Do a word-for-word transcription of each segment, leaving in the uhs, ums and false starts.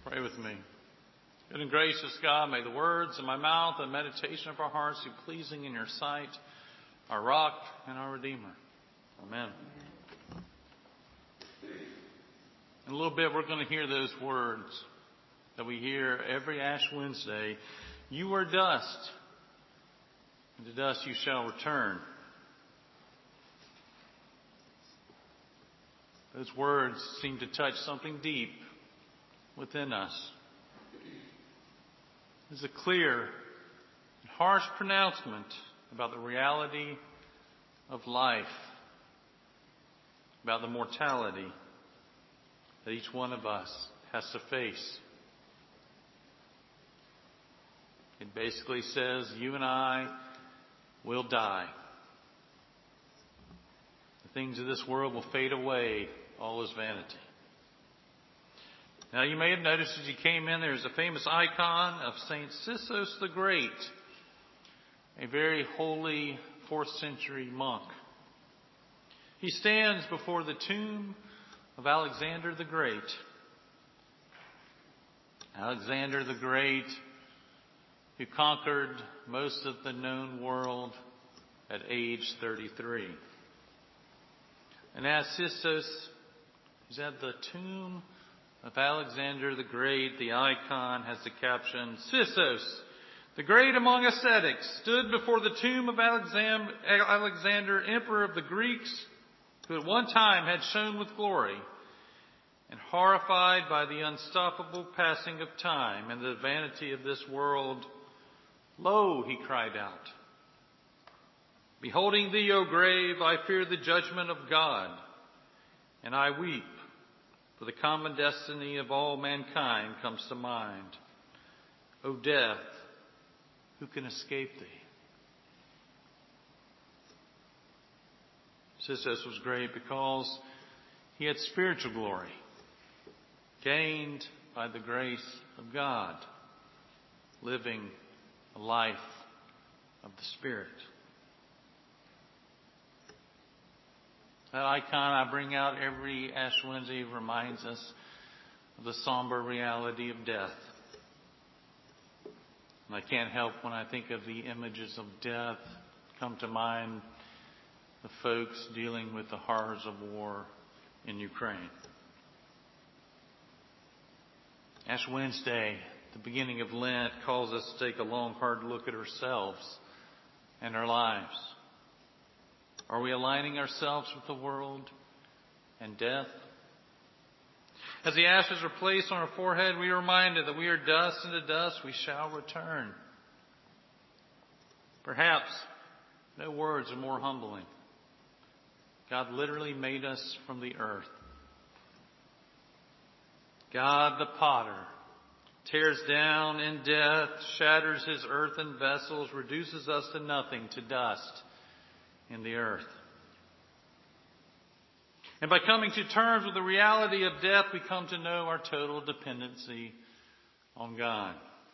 Pray with me. Good and gracious God, may the words of my mouth and meditation of our hearts be pleasing in your sight, our rock and our Redeemer. Amen. In a little bit, we're going to hear those words that we hear every Ash Wednesday. You are dust, and to dust you shall return. Those words seem to touch something deep within us. It's a clear and harsh pronouncement about the reality of life, about the mortality that each one of us has to face. It basically says you and I will die. The things of this world will fade away. All is vanity. Now you may have noticed as you came in, there's a famous icon of Saint Sissos the Great, a very holy fourth century monk. He stands before the tomb of Alexander the Great. Alexander the Great, who conquered most of the known world at age thirty-three. And as Sissos is at the tomb of Alexander the Great, the icon has the caption, Sissos, the great among ascetics, stood before the tomb of Alexander, emperor of the Greeks, who at one time had shone with glory, and horrified by the unstoppable passing of time and the vanity of this world, lo, he cried out, beholding thee, O grave, I fear the judgment of God, and I weep, for the common destiny of all mankind comes to mind. O death, who can escape thee? Sissos was great because he had spiritual glory, gained by the grace of God, living a life of the Spirit. That icon I bring out every Ash Wednesday reminds us of the somber reality of death. And I can't help when I think of the images of death come to mind the folks dealing with the horrors of war in Ukraine. Ash Wednesday, the beginning of Lent, calls us to take a long, hard look at ourselves and our lives. Are we aligning ourselves with the world and death? As the ashes are placed on our forehead, we are reminded that we are dust, and to dust we shall return. Perhaps no words are more humbling. God literally made us from the earth. God the potter tears down in death, shatters his earthen vessels, reduces us to nothing, to dust in the earth. And by coming to terms with the reality of death, we come to know our total dependency on God.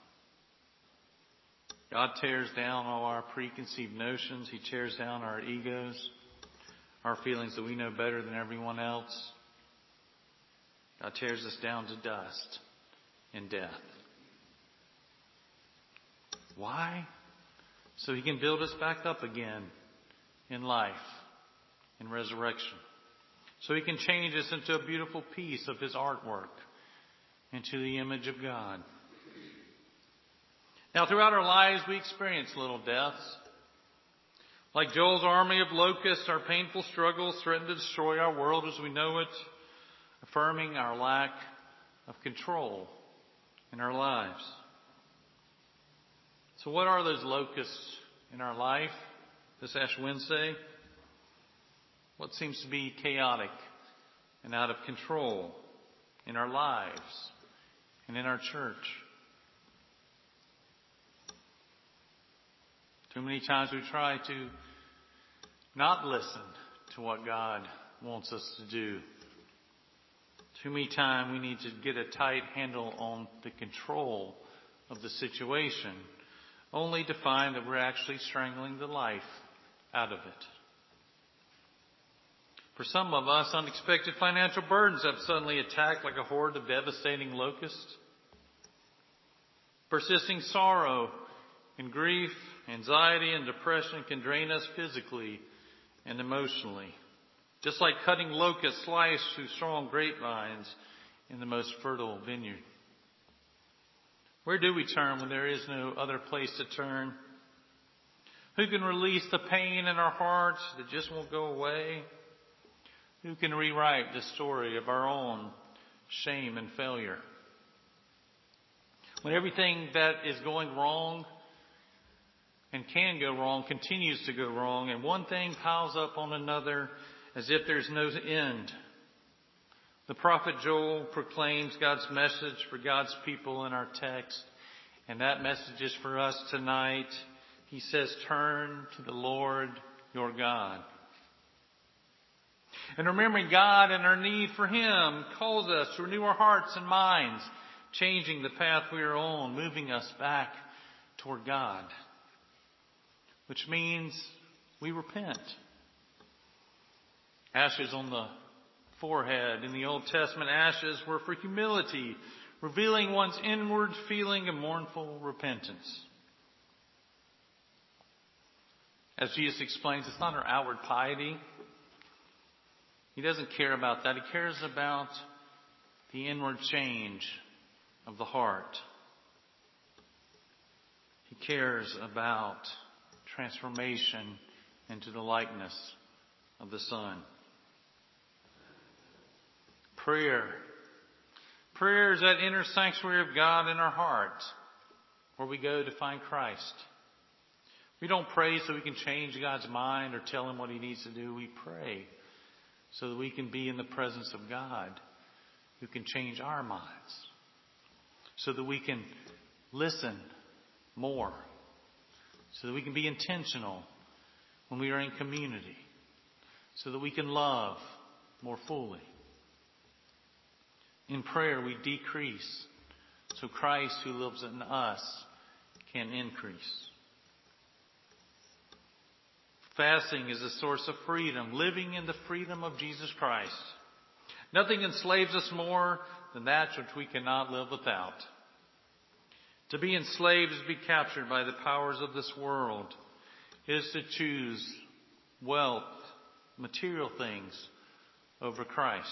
God tears down all our preconceived notions. He tears down our egos, our feelings that we know better than everyone else. God tears us down to dust in death. Why? So he can build us back up again in life, in resurrection. So he can change us into a beautiful piece of his artwork, into the image of God. Now, throughout our lives, we experience little deaths. Like Joel's army of locusts, our painful struggles threaten to destroy our world as we know it, affirming our lack of control in our lives. So what are those locusts in our life this Ash Wednesday? What seems to be chaotic and out of control in our lives and in our church? Too many times we try to not listen to what God wants us to do. Too many times we need to get a tight handle on the control of the situation, only to find that we're actually strangling the life out of it. For some of us, unexpected financial burdens have suddenly attacked like a horde of devastating locusts. Persisting sorrow and grief, anxiety, and depression can drain us physically and emotionally, just like cutting locusts slice through strong grapevines in the most fertile vineyard. Where do we turn when there is no other place to turn? Who can release the pain in our hearts that just won't go away? Who can rewrite the story of our own shame and failure? When everything that is going wrong and can go wrong continues to go wrong, and one thing piles up on another as if there's no end. The prophet Joel proclaims God's message for God's people in our text, and that message is for us tonight. He says, turn to the Lord your God. And remembering God and our need for Him calls us to renew our hearts and minds, changing the path we are on, moving us back toward God. Which means we repent. Ashes on the forehead. In the Old Testament, ashes were for humility, revealing one's inward feeling of mournful repentance. As Jesus explains, it's not our outward piety. He doesn't care about that. He cares about the inward change of the heart. He cares about transformation into the likeness of the Son. Prayer. Prayer is that inner sanctuary of God in our heart, where we go to find Christ. We don't pray so we can change God's mind or tell Him what He needs to do. We pray so that we can be in the presence of God, who can change our minds, so that we can listen more, so that we can be intentional when we are in community, so that we can love more fully. In prayer, we decrease so Christ who lives in us can increase. Fasting is a source of freedom, living in the freedom of Jesus Christ. Nothing enslaves us more than that which we cannot live without. To be enslaved is to be captured by the powers of this world. It is to choose wealth, material things, over Christ.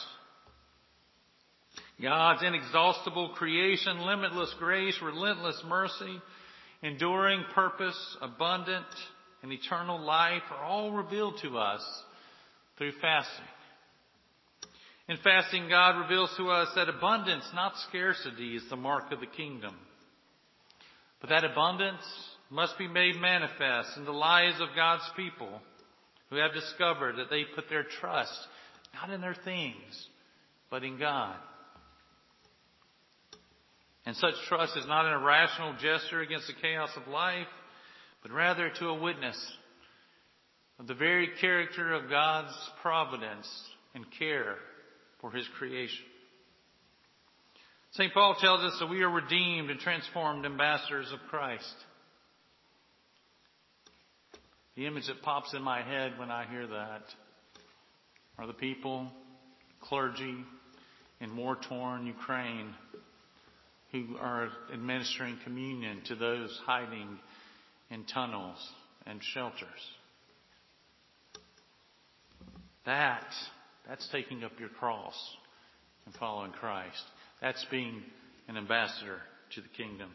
God's inexhaustible creation, limitless grace, relentless mercy, enduring purpose, abundant and eternal life are all revealed to us through fasting. In fasting, God reveals to us that abundance, not scarcity, is the mark of the kingdom. But that abundance must be made manifest in the lives of God's people who have discovered that they put their trust not in their things, but in God. And such trust is not an irrational gesture against the chaos of life, but rather to a witness of the very character of God's providence and care for His creation. Saint Paul tells us that we are redeemed and transformed ambassadors of Christ. The image that pops in my head when I hear that are the people, clergy in war-torn Ukraine who are administering communion to those hiding in tunnels and shelters. That, that's taking up your cross and following Christ. That's being an ambassador to the kingdom.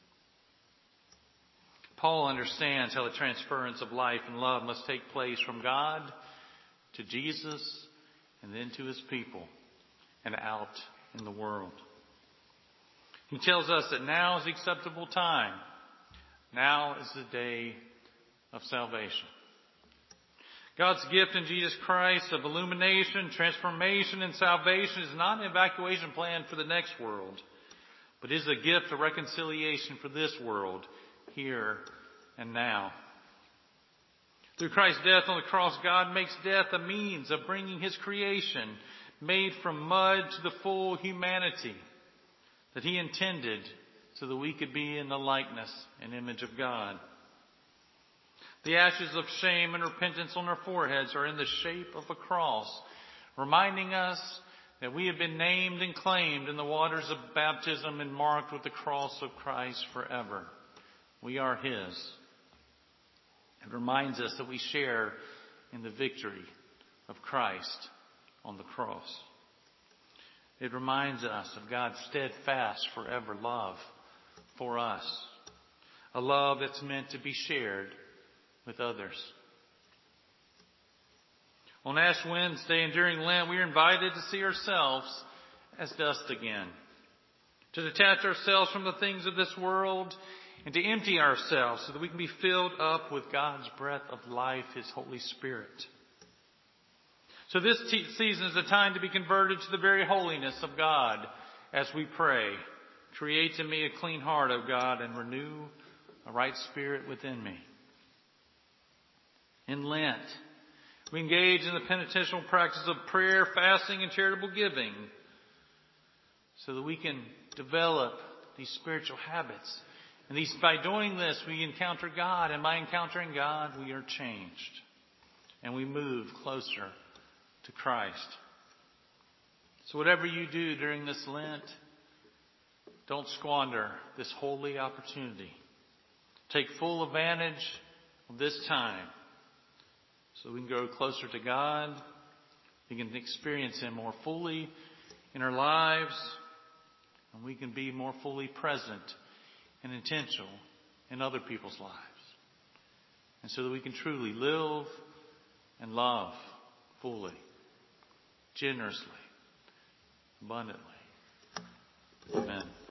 Paul understands how the transference of life and love must take place from God to Jesus and then to His people and out in the world. He tells us that now is the acceptable time. Now is the day of salvation. God's gift in Jesus Christ of illumination, transformation, and salvation is not an evacuation plan for the next world, but is a gift of reconciliation for this world, here and now. Through Christ's death on the cross, God makes death a means of bringing His creation, made from mud, to the full humanity that He intended, so that we could be in the likeness and image of God. The ashes of shame and repentance on our foreheads are in the shape of a cross, reminding us that we have been named and claimed in the waters of baptism and marked with the cross of Christ forever. We are His. It reminds us that we share in the victory of Christ on the cross. It reminds us of God's steadfast forever love for us. A love that's meant to be shared with others. On Ash Wednesday and during Lent, we are invited to see ourselves as dust again. To detach ourselves from the things of this world and to empty ourselves so that we can be filled up with God's breath of life, His Holy Spirit. So this te- season is a time to be converted to the very holiness of God as we pray. Create in me a clean heart, O God, and renew a right spirit within me. In Lent, we engage in the penitential practice of prayer, fasting, and charitable giving so that we can develop these spiritual habits. And these, by doing this, we encounter God. And by encountering God, we are changed. And we move closer to Christ. So whatever you do during this Lent, don't squander this holy opportunity. Take full advantage of this time so we can grow closer to God. We can experience Him more fully in our lives. And we can be more fully present and intentional in other people's lives. And so that we can truly live and love fully, generously, abundantly. Amen.